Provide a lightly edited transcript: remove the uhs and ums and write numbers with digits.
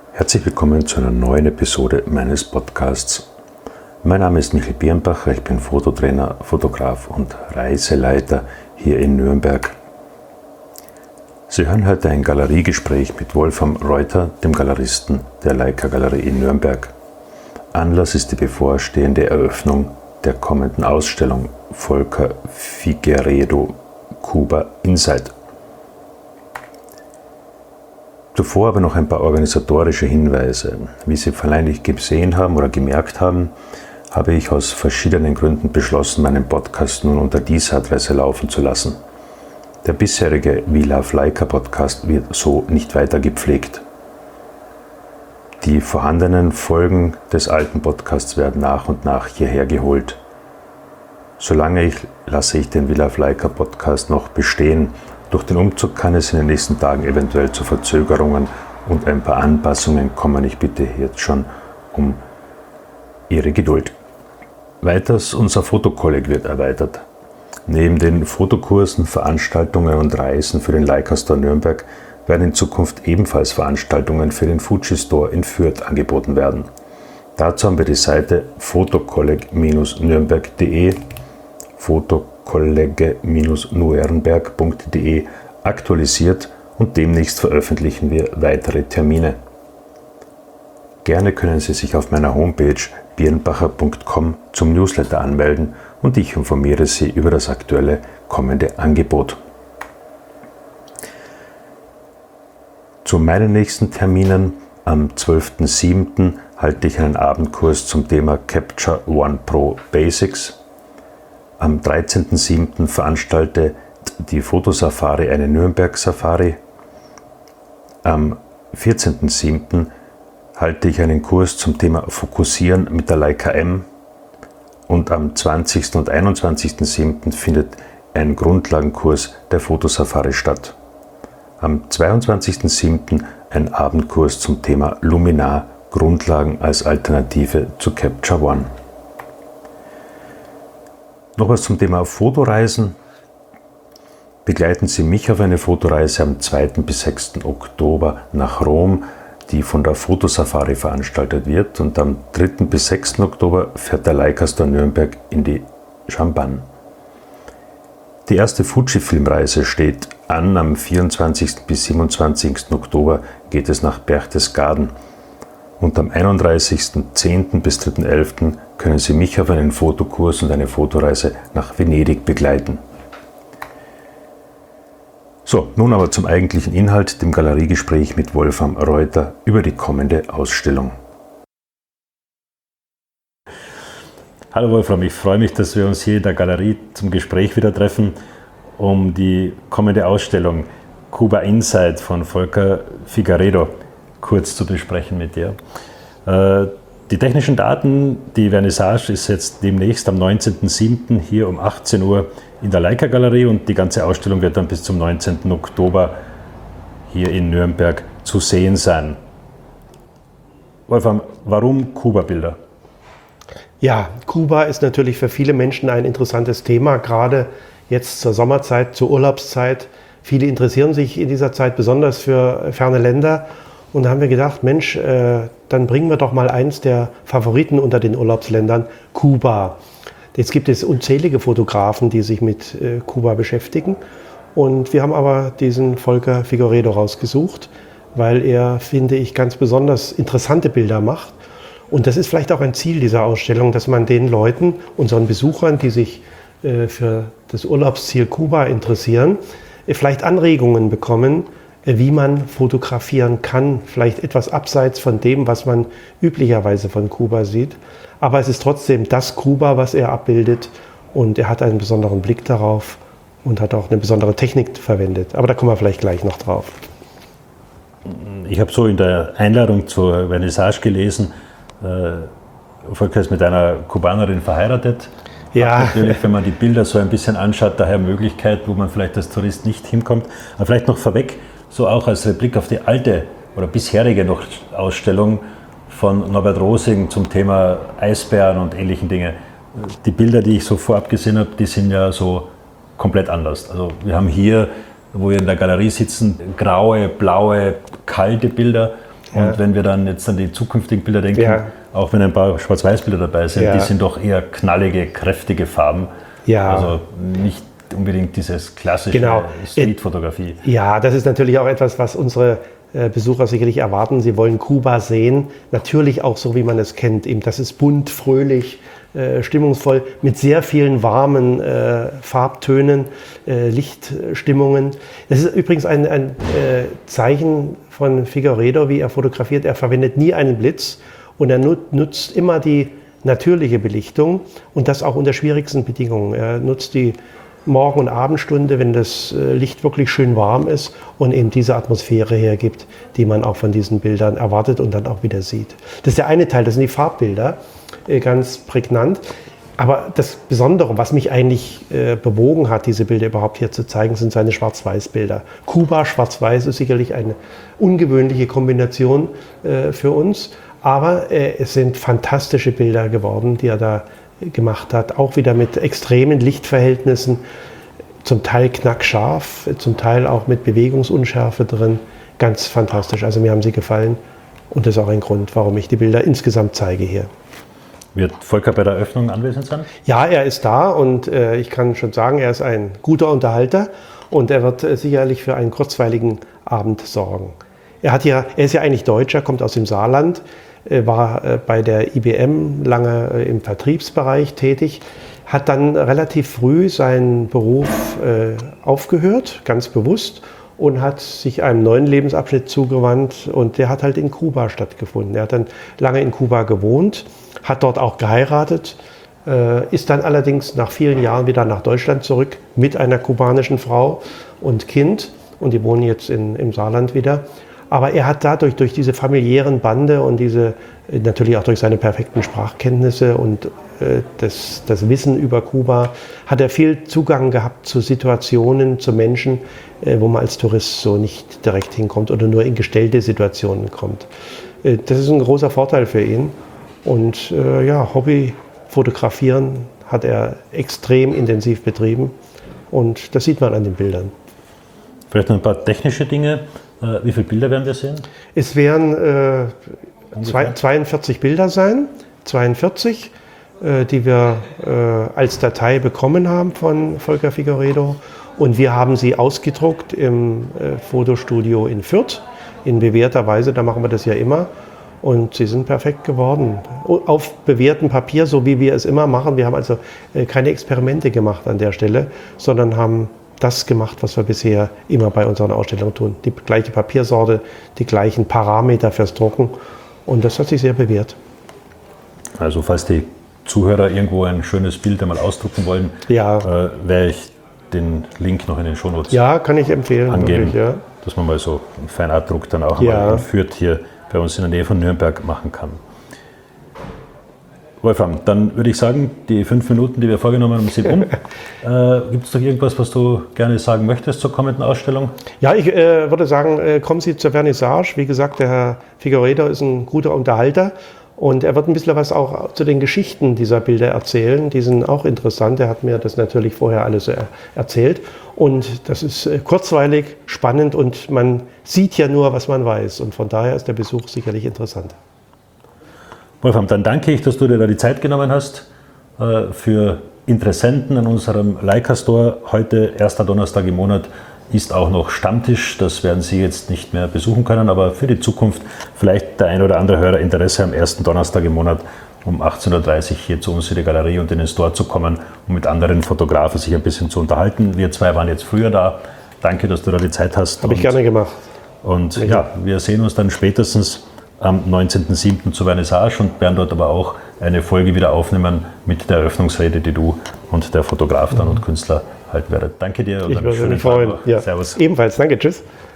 Herzlich willkommen zu einer neuen Episode meines Podcasts. Mein Name ist Michael Birnbacher, ich bin Fototrainer, Fotograf und Reiseleiter hier in Nürnberg. Sie hören heute ein Galeriegespräch mit Wolfram Reuter, dem Galeristen der Leica Galerie in Nürnberg. Anlass ist die bevorstehende Eröffnung der kommenden Ausstellung Volker Figueiredo Cuba Inside. Zuvor aber noch ein paar organisatorische Hinweise. Wie Sie vielleicht gesehen haben oder gemerkt haben, habe ich aus verschiedenen Gründen beschlossen, meinen Podcast nun unter dieser Adresse laufen zu lassen. Der bisherige We Love Leica Podcast wird so nicht weiter gepflegt. Die vorhandenen Folgen des alten Podcasts werden nach und nach hierher geholt. Solange lasse ich den We Love Leica Podcast noch bestehen. Durch den Umzug kann es in den nächsten Tagen eventuell zu Verzögerungen und ein paar Anpassungen kommen. Ich bitte jetzt schon um Ihre Geduld. Weiters, unser Fotokolleg wird erweitert. Neben den Fotokursen, Veranstaltungen und Reisen für den Leica Store Nürnberg werden in Zukunft ebenfalls Veranstaltungen für den Fuji Store in Fürth angeboten werden. Dazu haben wir die Seite fotokolleg-nürnberg.de fotokollege-nürnberg.de aktualisiert und demnächst veröffentlichen wir weitere Termine. Gerne können Sie sich auf meiner Homepage birnbacher.com zum Newsletter anmelden und ich informiere Sie über das aktuelle kommende Angebot. Zu meinen nächsten Terminen am 12.07. halte ich einen Abendkurs zum Thema Capture One Pro Basics. Am 13.07. veranstaltet die Fotosafari eine Nürnberg-Safari. Am 14.07. halte ich einen Kurs zum Thema Fokussieren mit der Leica M. Und am 20. und 21.07. findet ein Grundlagenkurs der Fotosafari statt. Am 22.07. ein Abendkurs zum Thema Luminar Grundlagen als Alternative zu Capture One. Noch was zum Thema Fotoreisen. Begleiten Sie mich auf eine Fotoreise am 2. bis 6. Oktober nach Rom, die von der Fotosafari veranstaltet wird, und am 3. bis 6. Oktober fährt der Leica Store Nürnberg in die Champagne. Die erste Fuji-Filmreise steht an. Am 24. bis 27. Oktober geht es nach Berchtesgaden. Und am 31.10. bis 3.11. können Sie mich auf einen Fotokurs und eine Fotoreise nach Venedig begleiten. So, nun aber zum eigentlichen Inhalt, dem Galeriegespräch mit Wolfram Reuter über die kommende Ausstellung. Hallo Wolfram, ich freue mich, dass wir uns hier in der Galerie zum Gespräch wieder treffen, um die kommende Ausstellung Cuba Inside von Volker Figueiredo kurz zu besprechen mit dir. Die technischen Daten, die Vernissage ist jetzt demnächst am 19.07. hier um 18 Uhr in der Leica Galerie und die ganze Ausstellung wird dann bis zum 19. Oktober hier in Nürnberg zu sehen sein. Wolfram, warum Kuba-Bilder? Ja, Kuba ist natürlich für viele Menschen ein interessantes Thema, gerade jetzt zur Sommerzeit, zur Urlaubszeit. Viele interessieren sich in dieser Zeit besonders für ferne Länder. Und da haben wir gedacht, Mensch, dann bringen wir doch mal eins der Favoriten unter den Urlaubsländern, Kuba. Jetzt gibt es unzählige Fotografen, die sich mit Kuba beschäftigen. Und wir haben aber diesen Volker Figueiredo rausgesucht, weil er, finde ich, ganz besonders interessante Bilder macht. Und das ist vielleicht auch ein Ziel dieser Ausstellung, dass man den Leuten, unseren Besuchern, die sich für das Urlaubsziel Kuba interessieren, vielleicht Anregungen bekommen, wie man fotografieren kann, vielleicht etwas abseits von dem, was man üblicherweise von Kuba sieht. Aber es ist trotzdem das Kuba, was er abbildet, und er hat einen besonderen Blick darauf und hat auch eine besondere Technik verwendet. Aber da kommen wir vielleicht gleich noch drauf. Ich habe so in der Einladung zur Vernissage gelesen, Volker ist mit einer Kubanerin verheiratet. Ja. Hat natürlich, wenn man die Bilder so ein bisschen anschaut, daher Möglichkeit, wo man vielleicht als Tourist nicht hinkommt. Aber vielleicht noch vorweg, so auch als Replik auf die alte oder bisherige noch Ausstellung von Norbert Rosing zum Thema Eisbären und ähnlichen Dinge. Die Bilder, die ich so vorab gesehen habe, die sind ja so komplett anders. Also wir haben hier, wo wir in der Galerie sitzen, graue, blaue, kalte Bilder. Und wenn wir dann jetzt an die zukünftigen Bilder denken, auch wenn ein paar Schwarz-Weiß-Bilder dabei sind, die sind doch eher knallige, kräftige Farben. Ja. Also nicht unbedingt dieses klassische Streetfotografie. Ja, das ist natürlich auch etwas, was unsere Besucher sicherlich erwarten. Sie wollen Kuba sehen, natürlich auch so, wie man es kennt. Eben, das ist bunt, fröhlich, stimmungsvoll, mit sehr vielen warmen Farbtönen, Lichtstimmungen. Das ist übrigens ein Zeichen von Figueiredo, wie er fotografiert. Er verwendet nie einen Blitz und er nutzt immer die natürliche Belichtung und das auch unter schwierigsten Bedingungen. Er nutzt die Morgen- und Abendstunde, wenn das Licht wirklich schön warm ist und eben diese Atmosphäre hergibt, die man auch von diesen Bildern erwartet und dann auch wieder sieht. Das ist der eine Teil, das sind die Farbbilder, ganz prägnant. Aber das Besondere, was mich eigentlich bewogen hat, diese Bilder überhaupt hier zu zeigen, sind seine Schwarz-Weiß-Bilder. Kuba, Schwarz-Weiß ist sicherlich eine ungewöhnliche Kombination für uns, aber es sind fantastische Bilder geworden, die er da gemacht hat, auch wieder mit extremen Lichtverhältnissen, zum Teil knackscharf, zum Teil auch mit Bewegungsunschärfe drin. Ganz fantastisch. Also mir haben sie gefallen und das ist auch ein Grund, warum ich die Bilder insgesamt zeige hier. Wird Volker bei der Eröffnung anwesend sein? Ja, er ist da und ich kann schon sagen, er ist ein guter Unterhalter und er wird sicherlich für einen kurzweiligen Abend sorgen. Er ist ja eigentlich Deutscher, kommt aus dem Saarland, war bei der IBM lange im Vertriebsbereich tätig, hat dann relativ früh seinen Beruf aufgehört, ganz bewusst, und hat sich einem neuen Lebensabschnitt zugewandt und der hat halt in Kuba stattgefunden. Er hat dann lange in Kuba gewohnt, hat dort auch geheiratet, ist dann allerdings nach vielen Jahren wieder nach Deutschland zurück mit einer kubanischen Frau und Kind und die wohnen jetzt im Saarland wieder. Aber er hat dadurch, durch diese familiären Bande und natürlich auch durch seine perfekten Sprachkenntnisse und das Wissen über Kuba, hat er viel Zugang gehabt zu Situationen, zu Menschen, wo man als Tourist so nicht direkt hinkommt oder nur in gestellte Situationen kommt. Das ist ein großer Vorteil für ihn. Und Hobby fotografieren hat er extrem intensiv betrieben und das sieht man an den Bildern. Vielleicht noch ein paar technische Dinge. Wie viele Bilder werden wir sehen? Es werden 42 Bilder sein, 42, die wir als Datei bekommen haben von Volker Figueiredo. Und wir haben sie ausgedruckt im Fotostudio in Fürth, in bewährter Weise, da machen wir das ja immer. Und sie sind perfekt geworden, auf bewährtem Papier, so wie wir es immer machen. Wir haben also keine Experimente gemacht an der Stelle, sondern haben das gemacht, was wir bisher immer bei unseren Ausstellungen tun. Die gleiche Papiersorte, die gleichen Parameter fürs Drucken und das hat sich sehr bewährt. Also falls die Zuhörer irgendwo ein schönes Bild einmal ausdrucken wollen, werde ich den Link noch in den Shownotes kann ich empfehlen, angeben, wirklich, dass man mal so einen Feinartdruck dann auch einmal in Fürth hier bei uns in der Nähe von Nürnberg machen kann. Wolfram, dann würde ich sagen, die 5 Minuten, die wir vorgenommen haben, sind um. Gibt es doch irgendwas, was du gerne sagen möchtest zur kommenden Ausstellung? Ja, ich würde sagen, kommen Sie zur Vernissage. Wie gesagt, der Herr Figueiredo ist ein guter Unterhalter und er wird ein bisschen was auch zu den Geschichten dieser Bilder erzählen. Die sind auch interessant. Er hat mir das natürlich vorher alles erzählt und das ist kurzweilig, spannend und man sieht ja nur, was man weiß und von daher ist der Besuch sicherlich interessant. Wolfram, dann danke ich, dass du dir da die Zeit genommen hast für Interessenten in unserem Leica Store. Heute, erster Donnerstag im Monat, ist auch noch Stammtisch. Das werden Sie jetzt nicht mehr besuchen können, aber für die Zukunft vielleicht der ein oder andere Hörer Interesse am ersten Donnerstag im Monat um 18:30 Uhr hier zu uns in die Galerie und in den Store zu kommen, um mit anderen Fotografen sich ein bisschen zu unterhalten. Wir zwei waren jetzt früher da. Danke, dass du da die Zeit hast. Habe ich gerne gemacht. Und wir sehen uns dann spätestens am 19.07. zur Vernissage und werden dort aber auch eine Folge wieder aufnehmen mit der Eröffnungsrede, die du und der Fotograf dann und Künstler halten werdet. Danke dir und einen schönen Tag. Servus. Ebenfalls, danke, tschüss.